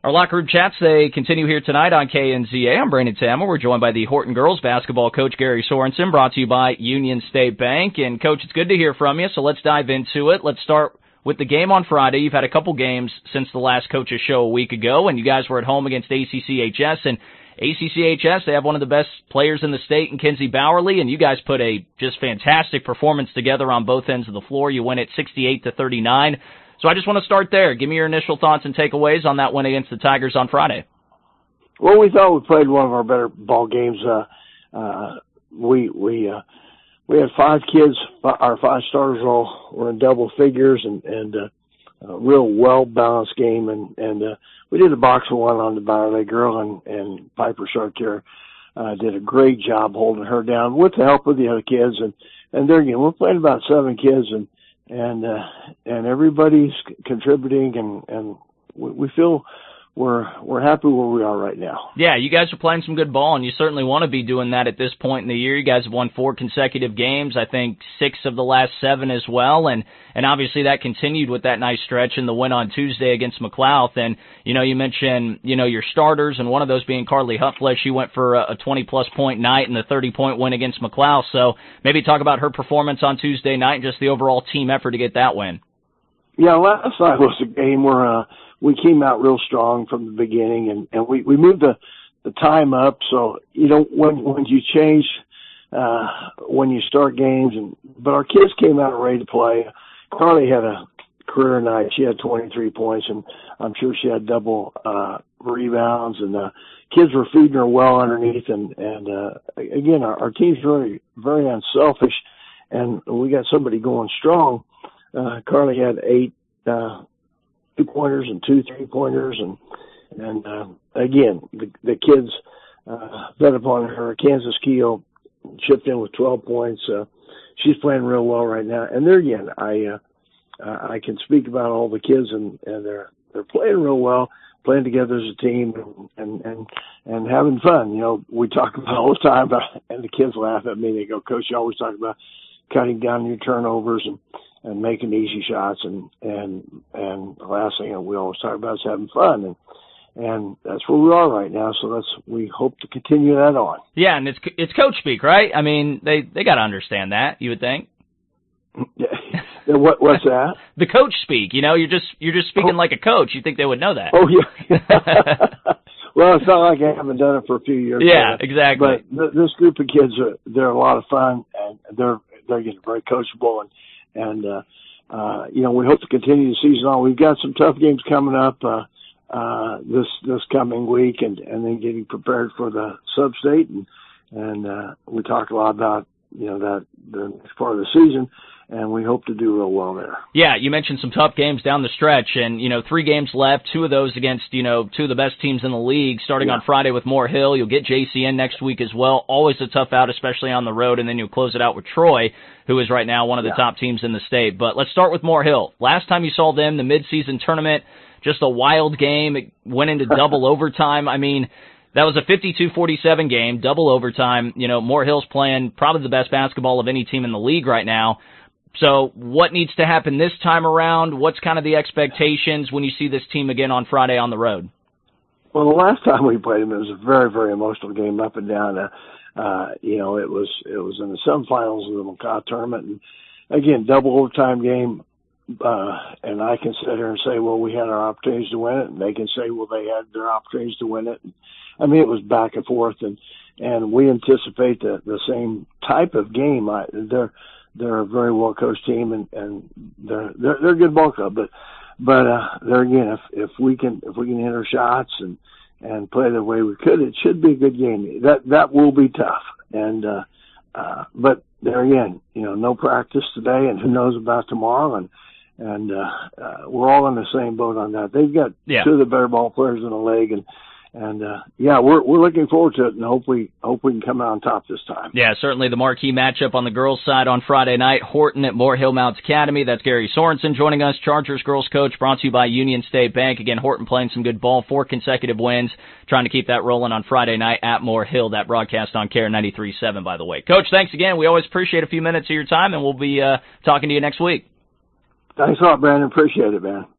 Our locker room chats, they continue here tonight on KNZA. I'm Brandon Tammer. We're joined by the Horton girls basketball coach, Gary Sorensen, brought to you by Union State Bank. And, Coach, it's good to hear from you, so let's dive into it. Let's start with the game on Friday. You've had a couple games since the last coach's show a week ago, and you guys were at home against ACCHS. And ACCHS, they have one of the best players in the state in Kinsey Bowerly, and you guys put a just fantastic performance together on both ends of the floor. You win it 68-39. So I just want to start there. Give me your initial thoughts and takeaways on that win against the Tigers on Friday. Well, we thought we played one of our better ball games. We had 5 kids. Our 5 starters all were in double figures, and a real well balanced game. And we did a box of one on the Bowerly girl, and Piper Chartier did a great job holding her down with the help of the other kids. And there again, we're playing about 7 kids, and everybody's contributing, and we feel we're happy where we are right now. Yeah, you guys are playing some good ball, and you certainly want to be doing that at this point in the year. You guys have won 4 consecutive games, I think 6 of the last 7 as well, and obviously that continued with that nice stretch in the win on Tuesday against McLouth. And, you mentioned, your starters, and one of those being Carly Hutflesh. She went for a 20-plus point night and the 30-point win against McLouth. So maybe talk about her performance on Tuesday night and just the overall team effort to get that win. Yeah, last night was a game where we came out real strong from the beginning, and we moved the time up. So, when you change, when you start games, but our kids came out ready to play. Carly had a career night. She had 23 points, and I'm sure she had double rebounds, and kids were feeding her well underneath. And again, our team's very, very unselfish, and we got somebody going strong. Carly had 8 2-pointers and 2 3-pointers, and again, the kids bet upon her. Kansas Keo chipped in with 12 points. She's playing real well right now. And there again, I can speak about all the kids, and they're playing real well, playing together as a team, and having fun. We talk about all the time, and the kids laugh at me. They go, "Coach, you always talk about cutting down your turnovers and making easy shots, and the last thing we always talk about is having fun, and that's where we are right now. So we hope to continue that on." Yeah, and it's coach speak, right? I mean, they got to understand that, you would think. What's that? The coach speak. You're just speaking like a coach. You think they would know that? Oh yeah. Well, it's not like I haven't done it for a few years. Yeah, exactly. But this group of kids they're a lot of fun, and they're getting very coachable, and we hope to continue the season on. We've got some tough games coming up this coming week, and then getting prepared for the sub-state, and we talk a lot about that the next part of the season, and we hope to do real well there. Yeah, you mentioned some tough games down the stretch, and 3 games left, 2 of those against 2 of the best teams in the league, starting on Friday with Moore Hill. You'll get JCN next week as well. Always a tough out, especially on the road, and then you'll close it out with Troy, who is right now one of the top teams in the state. But let's start with Moore Hill. Last time you saw them, the midseason tournament, just a wild game. It went into double overtime. I mean, that was a 52-47 game, double overtime. Moore Hill's playing probably the best basketball of any team in the league right now. So what needs to happen this time around? What's kind of the expectations when you see this team again on Friday on the road? Well, the last time we played them, it was a very, very emotional game up and down. It was in the semifinals of the McCaw tournament. And again, double overtime game. And I can sit here and say, well, we had our opportunities to win it. And they can say, well, they had their opportunities to win it. I mean, it was back and forth, and we anticipate the same type of game. They're a very well coached team, and they're a good ball club. But there again, if we can hit our shots and play the way we could, it should be a good game. That will be tough. And but there again, no practice today, and who knows about tomorrow, and we're all in the same boat on that. They've got 2 of the better ball players in the league, and we're looking forward to it, and hope we can come out on top this time. Yeah, certainly the marquee matchup on the girls' side on Friday night, Horton at Moore Hill Mounts Academy. That's Gary Sorensen joining us, Chargers girls coach, brought to you by Union State Bank. Again, Horton playing some good ball, 4 consecutive wins, trying to keep that rolling on Friday night at Moore Hill. That broadcast on KARE 93.7, by the way. Coach, thanks again. We always appreciate a few minutes of your time, and we'll be talking to you next week. Thanks a lot, Brandon. Appreciate it, man.